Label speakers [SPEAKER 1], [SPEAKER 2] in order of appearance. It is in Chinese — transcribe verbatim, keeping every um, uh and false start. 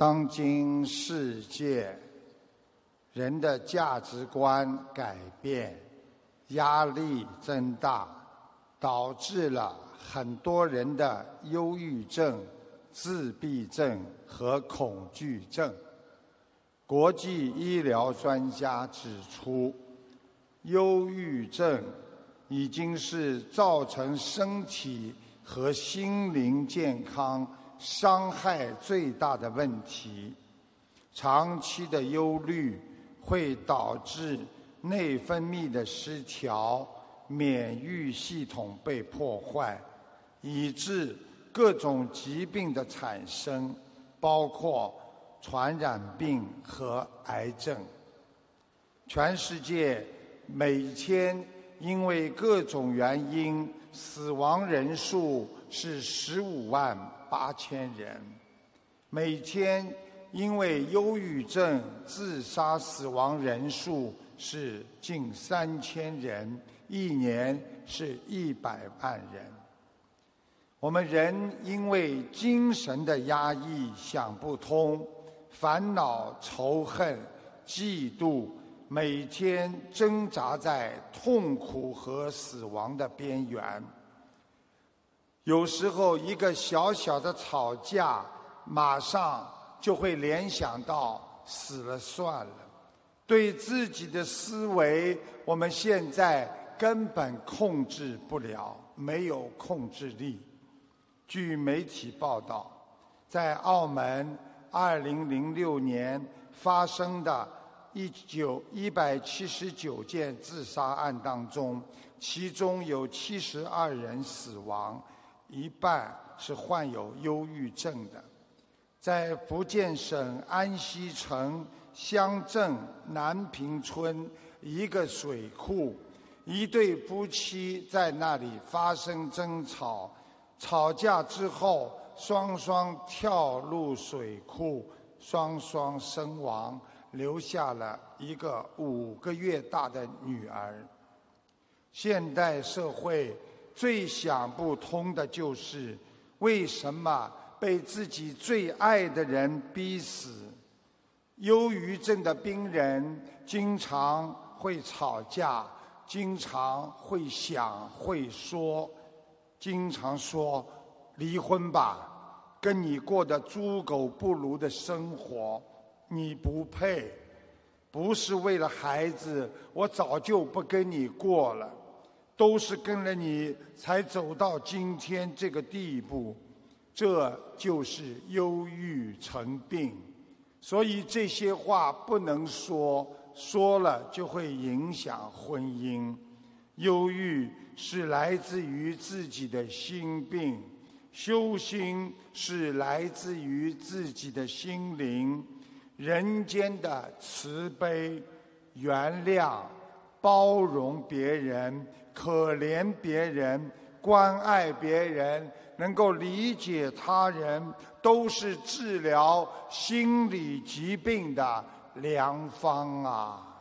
[SPEAKER 1] 当今世界，人的价值观改变，压力增大，导致了很多人的忧郁症、自闭症和恐惧症。国际医疗专家指出，忧郁症已经是造成身体和心灵健康伤害最大的问题。长期的忧虑会导致内分泌的失调，免疫系统被破坏，以致各种疾病的产生，包括传染病和癌症。全世界每天因为各种原因死亡人数是十五万八千人，每天因为忧郁症自杀死亡人数是近三千人，一年是一百万人。我们人因为精神的压抑、想不通、烦恼、仇恨、嫉妒，每天挣扎在痛苦和死亡的边缘。有时候一个小小的吵架，马上就会联想到死了算了。对自己的思维，我们现在根本控制不了，没有控制力。据媒体报道，在澳门二零零六年发生的一九一百七十九件自杀案当中，其中有七十二人死亡，一半是患有忧郁症的。在福建省安溪城乡镇南平村一个水库，一对夫妻在那里发生争吵，吵架之后双双跳入水库，双双身亡，留下了一个五个月大的女儿。现代社会最想不通的就是，为什么被自己最爱的人逼死？忧郁症的病人经常会吵架，经常会想会说，经常说离婚吧，跟你过的猪狗不如的生活，你不配，不是为了孩子，我早就不跟你过了，都是跟了你才走到今天这个地步。这就是忧郁成病。所以这些话不能说，说了就会影响婚姻。忧郁是来自于自己的心病，修心是来自于自己的心灵。人间的慈悲、原谅、包容别人、可怜别人、关爱别人，能够理解他人，都是治疗心理疾病的良方啊。